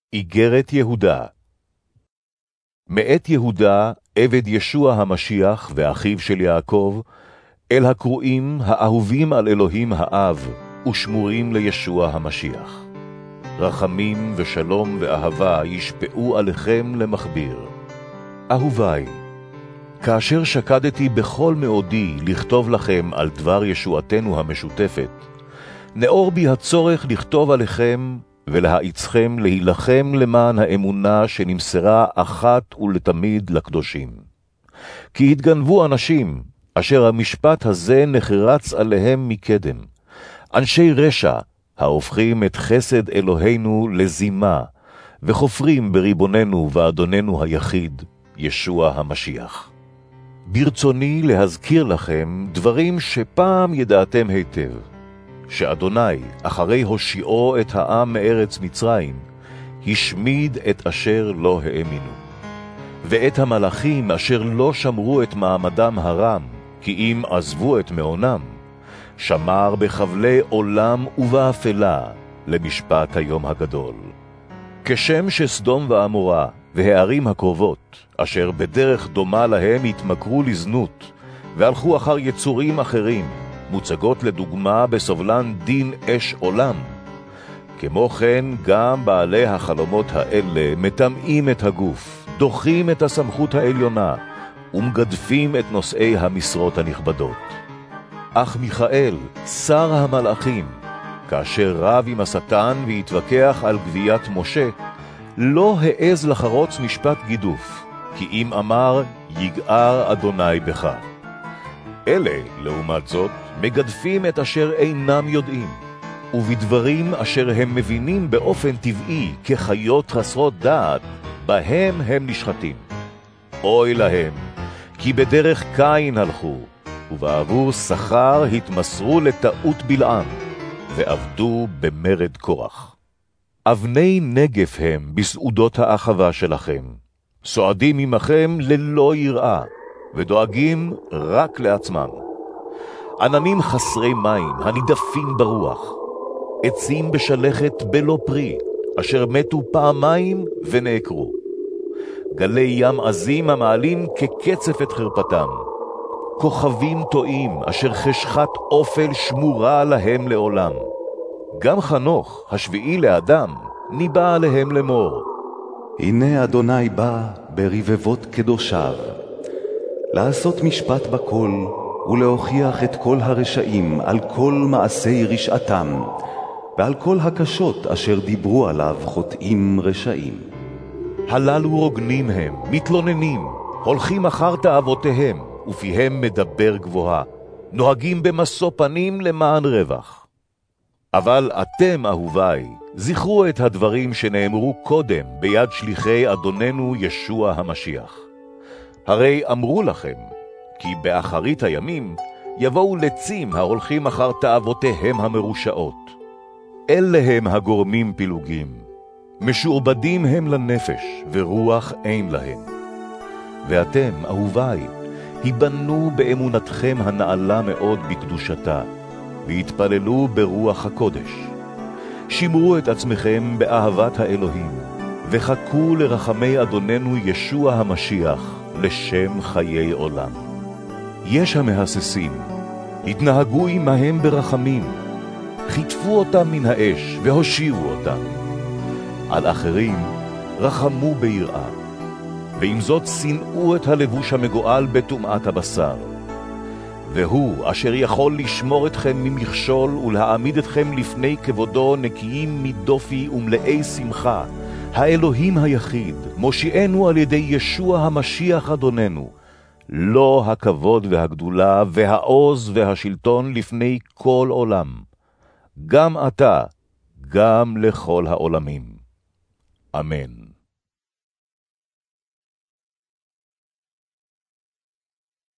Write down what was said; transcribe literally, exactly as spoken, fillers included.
איגרת יהודה. מאת יהודה, עבד ישוע המשיח ואחיו של יעקב, אל הקרואים האהובים על אלוהים האב, ושמורים לישוע המשיח. רחמים ושלום ואהבה ישפעו עליכם למכביר. אהוביי, כאשר שקדתי בכל מאודי לכתוב לכם על דבר ישועתנו המשותפת, נאור בי הצורך לכתוב עליכם ולהאיצכם להילחם למען האמונה שנמסרה אחת ולתמיד לקדושים. כי התגנבו אנשים אשר המשפט הזה נחרץ עליהם מקדם, אנשי רשע ההופכים את חסד אלוהינו לזימה, וחופרים בריבוננו ואדוננו היחיד, ישוע המשיח. ברצוני להזכיר לכם דברים שפעם ידעתם היטב, שאדוני, אחרי הושיעו את העם מארץ מצרים, השמיד את אשר לא האמינו. ואת המלאכים אשר לא שמרו את מעמדם הרם, כי אם עזבו את מעונם, שמר בחבלי עולם ובאפלה למשפט היום הגדול. כשם שסדום ועמורה והערים הקרובות, אשר בדרך דומה להם התמכרו לזנות, והלכו אחר יצורים אחרים, מוצגות לדוגמה בסובלן דין אש עולם. כמו כן גם בעלי החלומות האלה מטמאים את הגוף, דוחים את הסמכות העליונה, ומגדפים את נושאי המשרות הנכבדות. אך מיכאל, שר המלאכים, כאשר רב עם השטן והתווכח על גביית משה, לא העז לחרוץ משפט גידוף, כי אם אמר, יגער אדוני בך. אלה, לעומת זאת, מגדפים את אשר אינם יודעים, ובדברים אשר הם מבינים באופן טבעי כחיות חסרות דעת, בהם הם נשחטים. אוי להם, כי בדרך קין הלכו, ובעבור שכר התמסרו לטעות בלעם, ועבדו במרד קורח. אבני נגף הם בסעודות האחווה שלכם, סועדים עמכם ללא יראה, ודואגים רק לעצמם. עננים חסרי מים הנידפים ברוח, עצים בשלכת בלא פרי, אשר מתו פעמיים ונעקרו. גלי ים עזים המעלים כקצף את חרפתם. כוכבים טועים אשר חשכת אופל שמורה להם לעולם. גם חנוך, השביעי לאדם, ניבא עליהם לאמור. הנה אדוני בא ברבבות קדושיו, לעשות משפט בכל ולהוכיח את כל הרשעים על כל מעשי רשעתם, ועל כל הקשות אשר דיברו עליו חוטאים רשעים. הללו רוגנים הם, מתלוננים, הולכים אחר תאוותיהם, ופיהם מדבר גבוהה, נוהגים במשוא פנים למען רווח. אבל אתם, אהוביי, זכרו את הדברים שנאמרו קודם ביד שליחי אדוננו ישוע המשיח. הרי אמרו לכם, כי באחרית הימים יבואו לצים ההולכים אחר תאוותיהם המרושעות. אלה הם הגורמים פילוגים, משועבדים הם לנפש, ורוח אין להם. ואתם, אהוביי, היבנו באמונתכם הנעלה מאוד בקדושתה, והתפללו ברוח הקודש. שמרו את עצמכם באהבת האלוהים, וחכו לרחמי אדוננו ישוע המשיח, לשם חיי עולם. יש המהססים, התנהגו עמהם ברחמים, חיטפו אותם מן האש והושיעו אותם. על אחרים רחמו ביראה, ועם זאת שנאו את הלבוש המגואל בטומאת הבשר. והוא אשר יכול לשמור אתכם ממכשול ולהעמיד אתכם לפני כבודו נקיים מדופי ומלאי שמחה, האלוהים היחיד, מושיענו על ידי ישוע המשיח אדוננו, לא הכבוד והגדולה והעוז והשלטון לפני כל עולם, גם אתה, גם לכל העולמים. אמן.